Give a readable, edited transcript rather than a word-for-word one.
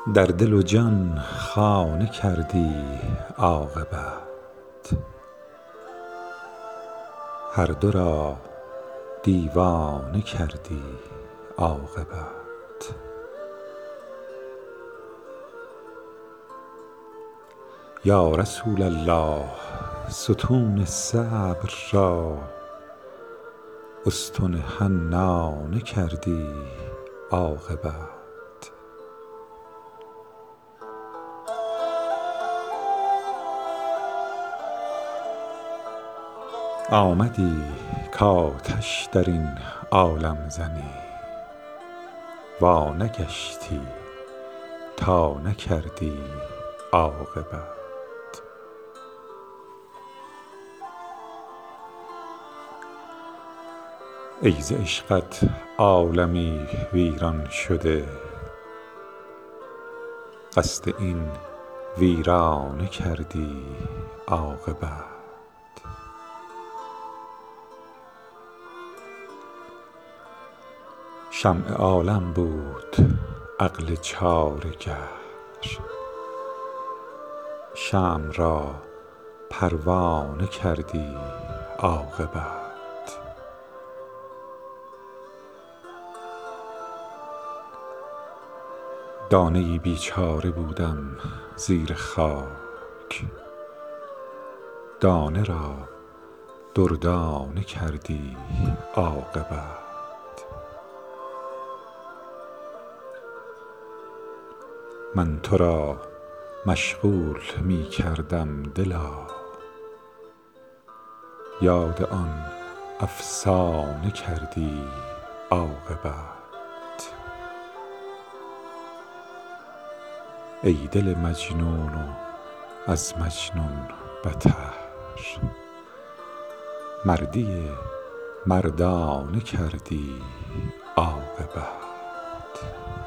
در دل و جان خانه کردی عاقبت، هر دو را دیوانه کردی عاقبت. یا رسول الله ستون صبر را استن حنانه کردی عاقبت. آمدی کآتش در این عالم زنی، وانگشتی تا نکردی عاقبت. ای ز عشقت عالمی ویران شده، قصد این ویرانه کردی عاقبت. شمع عالم بود عقل چاره گر، شمع را پروانه کردی عاقبت. دانه ای بیچاره بودم زیر خاک، دانه را دردانه کردی عاقبت. من تو را مشغول می کردم دلا، یاد آن افسانه کردی عاقبت. ای دل مجنون و از مجنون بتر، مردی مردانه کردی عاقبت.